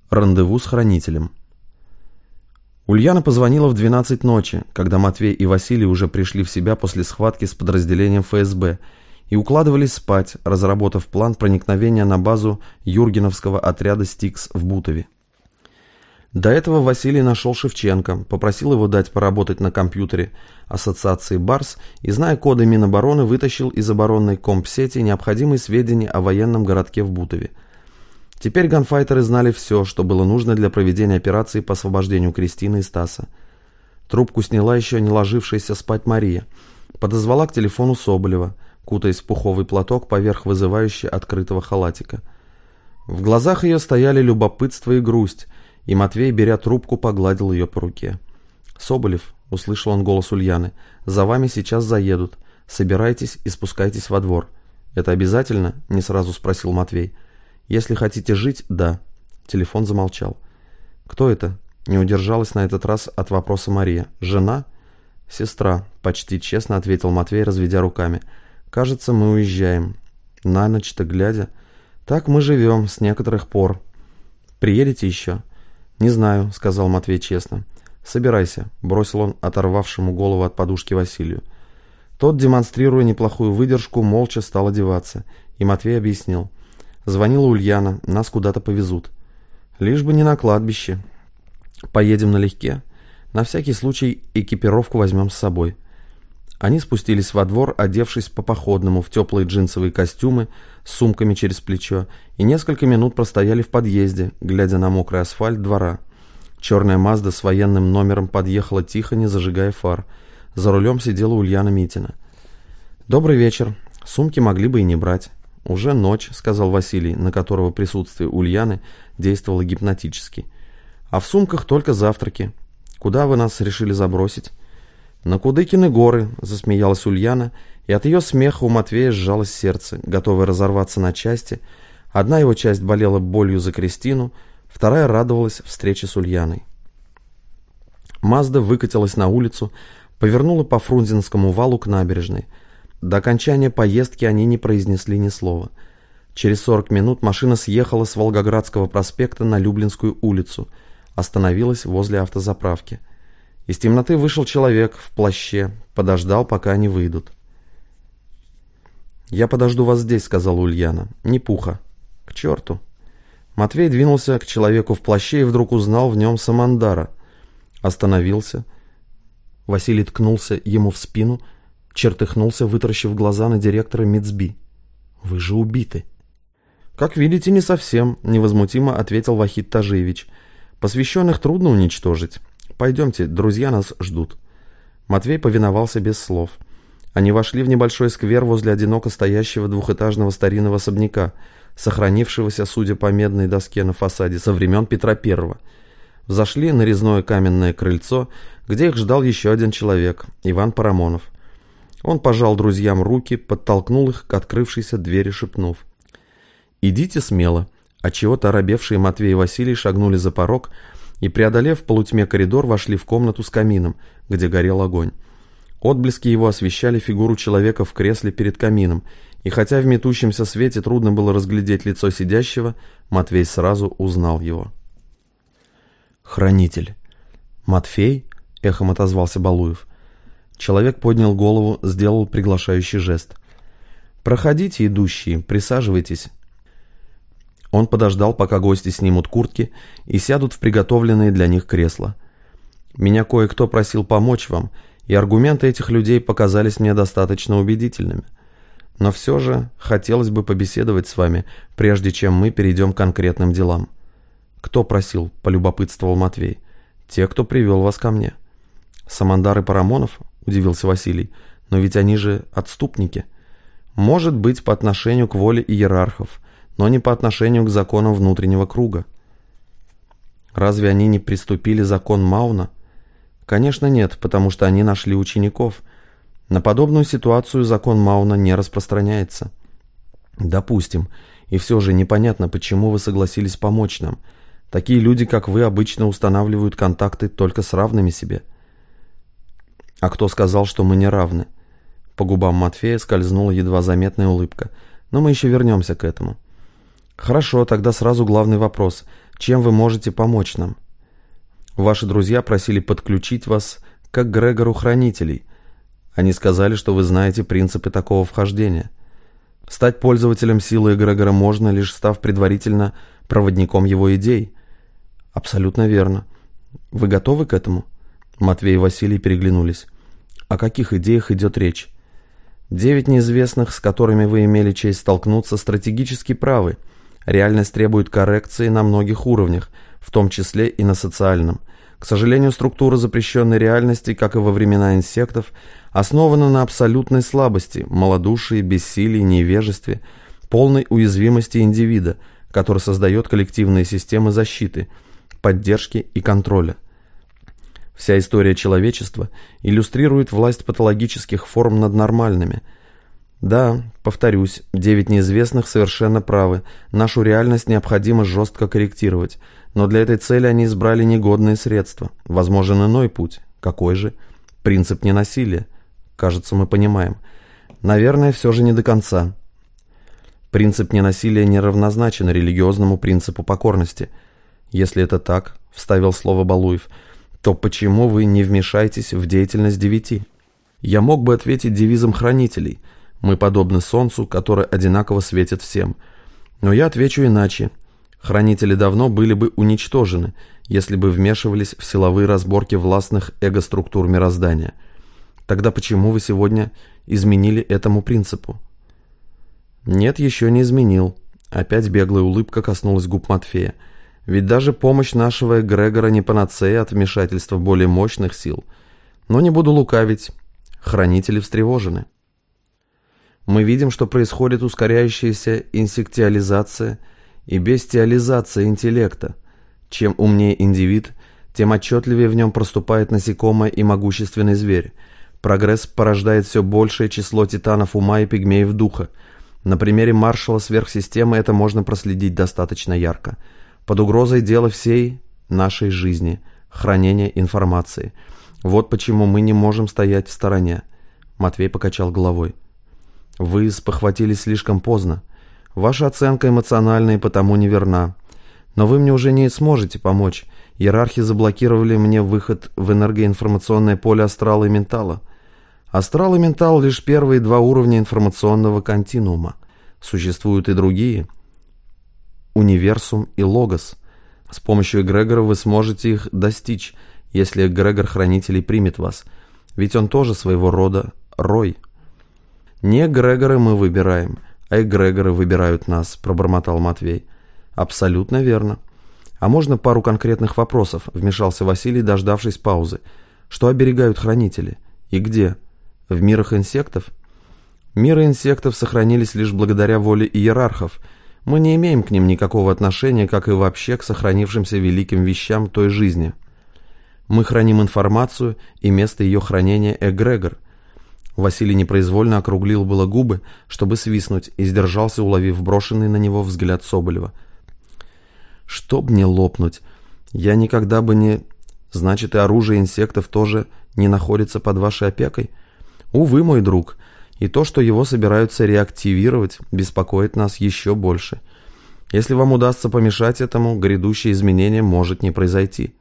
Рандеву с хранителем. Ульяна позвонила в 12 ночи, когда Матвей и Василий уже пришли в себя после схватки с подразделением ФСБ и укладывались спать, разработав план проникновения на базу Юргеновского отряда «Стикс» в Бутове. До этого Василий нашел Шевченко, попросил его дать поработать на компьютере ассоциации «Барс» и, зная коды Минобороны, вытащил из оборонной компсети необходимые сведения о военном городке в Бутове. Теперь ганфайтеры знали все, что было нужно для проведения операции по освобождению Кристины и Стаса. Трубку сняла еще не ложившаяся спать Мария. Подозвала к телефону Соболева, кутаясь в пуховый платок поверх вызывающе открытого халатика. В глазах ее стояли любопытство и грусть, и Матвей, беря трубку, погладил ее по руке. «Соболев», — услышал он голос Ульяны, — «за вами сейчас заедут. Собирайтесь и спускайтесь во двор». «Это обязательно?» — не сразу спросил Матвей. «Если хотите жить, да». Телефон замолчал. «Кто это?» — не удержалась на этот раз от вопроса Мария. «Жена?» «Сестра», — почти честно ответил Матвей, разведя руками. «Кажется, мы уезжаем. На ночь-то глядя. Так мы живем с некоторых пор. Приедете еще?» «Не знаю», — сказал Матвей честно. «Собирайся», — бросил он оторвавшему голову от подушки Василию. Тот, демонстрируя неплохую выдержку, молча стал одеваться, и Матвей объяснил. «Звонила Ульяна, нас куда-то повезут. Лишь бы не на кладбище. Поедем налегке. На всякий случай экипировку возьмем с собой». Они спустились во двор, одевшись по-походному в теплые джинсовые костюмы, с сумками через плечо, и несколько минут простояли в подъезде, глядя на мокрый асфальт двора. Черная Мазда с военным номером подъехала тихо, не зажигая фар. За рулем сидела Ульяна Митина. «Добрый вечер. Сумки могли бы и не брать». «Уже ночь», — сказал Василий, на которого присутствие Ульяны действовало гипнотически. «А в сумках только завтраки. Куда вы нас решили забросить?» «На Кудыкины горы», — засмеялась Ульяна, и от ее смеха у Матвея сжалось сердце, готовое разорваться на части. Одна его часть болела болью за Кристину, вторая радовалась встрече с Ульяной. Мазда выкатилась на улицу, повернула по Фрунзенскому валу к набережной. До окончания поездки они не произнесли ни слова. Через 40 минут машина съехала с Волгоградского проспекта на Люблинскую улицу, остановилась возле автозаправки. Из темноты вышел человек в плаще, подождал, пока они выйдут. «Я подожду вас здесь», — сказала Ульяна. «Не пуха». «К черту». Матвей двинулся к человеку в плаще и вдруг узнал в нем Самандара. Остановился. Василий ткнулся ему в спину, чертыхнулся, вытаращив глаза на директора МИЦБИ. «Вы же убиты». «Как видите, не совсем», — невозмутимо ответил Вахид Тажиевич. «Посвященных трудно уничтожить. Пойдемте, друзья нас ждут». Матвей повиновался без слов. Они вошли в небольшой сквер возле одиноко стоящего двухэтажного старинного особняка, сохранившегося, судя по медной доске на фасаде, со времен Петра I. Взошли на резное каменное крыльцо, где их ждал еще один человек, Иван Парамонов. Он пожал друзьям руки, подтолкнул их к открывшейся двери, шепнув: «Идите смело». Отчего-то оробевшие Матвей и Василий шагнули за порог и, преодолев в полутьме коридор, вошли в комнату с камином, где горел огонь. Отблески его освещали фигуру человека в кресле перед камином, и хотя в метущемся свете трудно было разглядеть лицо сидящего, Матвей сразу узнал его. «Хранитель». «Матфей?» — эхом отозвался Балуев. Человек поднял голову, сделал приглашающий жест. «Проходите, идущие, присаживайтесь». Он подождал, пока гости снимут куртки и сядут в приготовленные для них кресла. «Меня кое-кто просил помочь вам, и аргументы этих людей показались мне достаточно убедительными. Но все же хотелось бы побеседовать с вами, прежде чем мы перейдем к конкретным делам». «Кто просил?» — полюбопытствовал Матвей. «Те, кто привел вас ко мне». «Самандар и Парамонов?» — удивился Василий. «Но ведь они же отступники». «Может быть, по отношению к воле иерархов, но не по отношению к законам внутреннего круга». «Разве они не приступили закон Мауна?» «Конечно нет, потому что они нашли учеников. На подобную ситуацию закон Мауна не распространяется». «Допустим. И все же непонятно, почему вы согласились помочь нам. Такие люди, как вы, обычно устанавливают контакты только с равными себе». «А кто сказал, что мы не равны?» По губам Матфея скользнула едва заметная улыбка. «Но мы еще вернемся к этому». «Хорошо, тогда сразу главный вопрос. Чем вы можете помочь нам? Ваши друзья просили подключить вас к эгрегору хранителей. Они сказали, что вы знаете принципы такого вхождения. Стать пользователем силы эгрегора можно, лишь став предварительно проводником его идей. Абсолютно верно. Вы готовы к этому? Матвей и Василий переглянулись. О каких идеях идет речь? 9 неизвестных, с которыми вы имели честь столкнуться, стратегически правы. Реальность требует коррекции на многих уровнях, в том числе и на социальном. К сожалению, структура запрещенной реальности, как и во времена инсектов, основана на абсолютной слабости, малодушии, бессилии, невежестве, полной уязвимости индивида, который создает коллективные системы защиты, поддержки и контроля. Вся история человечества иллюстрирует власть патологических форм над нормальными. Да, повторюсь, 9 неизвестных совершенно правы, нашу реальность необходимо жестко корректировать, но для этой цели они избрали негодные средства. Возможен иной путь. Какой же? Принцип ненасилия. Кажется, мы понимаем. Наверное, все же не до конца. Принцип ненасилия неравнозначен религиозному принципу покорности. Если это так, вставил слово Балуев, то почему вы не вмешаетесь в деятельность 9? Я мог бы ответить девизом хранителей. Мы подобны солнцу, которое одинаково светит всем. Но я отвечу иначе. Хранители давно были бы уничтожены, если бы вмешивались в силовые разборки властных эго-структур мироздания. Тогда почему вы сегодня изменили этому принципу? Нет, еще не изменил. Опять беглая улыбка коснулась губ Матфея. Ведь даже помощь нашего эгрегора не панацея от вмешательства более мощных сил. Но не буду лукавить. Хранители встревожены. Мы видим, что происходит ускоряющаяся инсектиализация и бестиализация интеллекта. Чем умнее индивид, тем отчетливее в нем проступает насекомое и могущественный зверь. Прогресс порождает все большее число титанов ума и пигмеев духа. На примере маршала сверхсистемы это можно проследить достаточно ярко. Под угрозой дело всей нашей жизни, хранения информации. Вот почему мы не можем стоять в стороне. Матвей покачал головой. Вы спохватились слишком поздно. Ваша оценка эмоциональна и потому неверна. Но вы мне уже не сможете помочь. Иерархи заблокировали мне выход в энергоинформационное поле астрала и ментала. Астрал и ментал — лишь первые 2 уровня информационного континуума. Существуют и другие. Универсум и Логос. С помощью эгрегора вы сможете их достичь, если эгрегор хранителей примет вас. Ведь он тоже своего рода рой. Не эгрегоры мы выбираем, а эгрегоры выбирают нас, пробормотал Матвей. Абсолютно верно. А можно пару конкретных вопросов? Вмешался Василий, дождавшись паузы. Что оберегают хранители? И где? В мирах инсектов? Миры инсектов сохранились лишь благодаря воле иерархов. Мы не имеем к ним никакого отношения, как и вообще к сохранившимся великим вещам той жизни. Мы храним информацию, и место ее хранения — эгрегор. Василий непроизвольно округлил было губы, чтобы свистнуть, и сдержался, уловив брошенный на него взгляд Соболева. «Чтоб мне лопнуть! Я никогда бы не... Значит, и оружие инсектов тоже не находится под вашей опекой? Увы, мой друг, и то, что его собираются реактивировать, беспокоит нас еще больше. Если вам удастся помешать этому, грядущее изменение может не произойти».